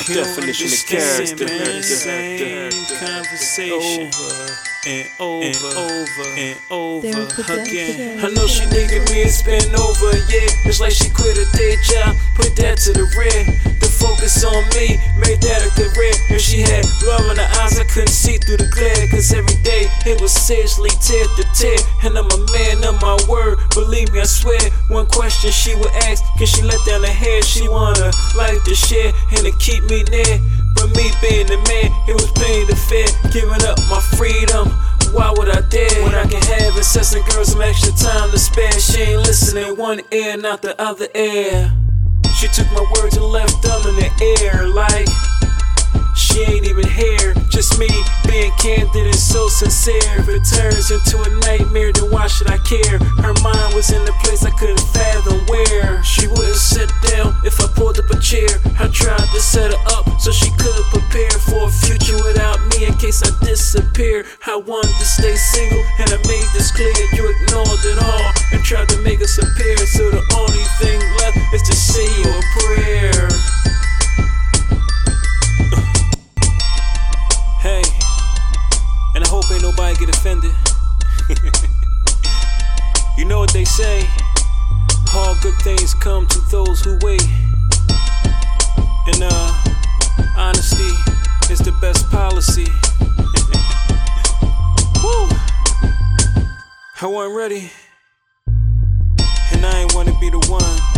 definition of character. Same conversation over and over again. I know she needed me and spent over, yeah. It's like she quit her day job, put that to the rear. The focus on me made that a career. And she had love in her eyes, I couldn't see through the glare. Cause every day it was seriously tear to tear. And I'm a man of my word, believe me, I swear. One question she would ask, can she let down her hair? She want her life to share and to keep me near. But me being the man, it was pain to fear. Giving up my freedom, why would I dare? When I can have incessant girls some extra time to spare. She ain't listening, one ear, not the other ear. She took my words and left them in the air like she ain't even here. Just me being candid and so sincere. If it turns into a nightmare, then why should I care? Her mind was in a place I couldn't fathom where. She wouldn't sit down if I pulled up a chair. I tried to set her up so she could prepare for a future without me in case I disappear. I wanted to stay single and I made this clear. You ignored it all and tried to make us appear. So the only thing left is to say you a prayer. Hey, and I hope ain't nobody get offended. You know what they say, all good things come to those who wait. And honesty is the best policy. Woo! I wasn't ready, and I ain't wanna be the one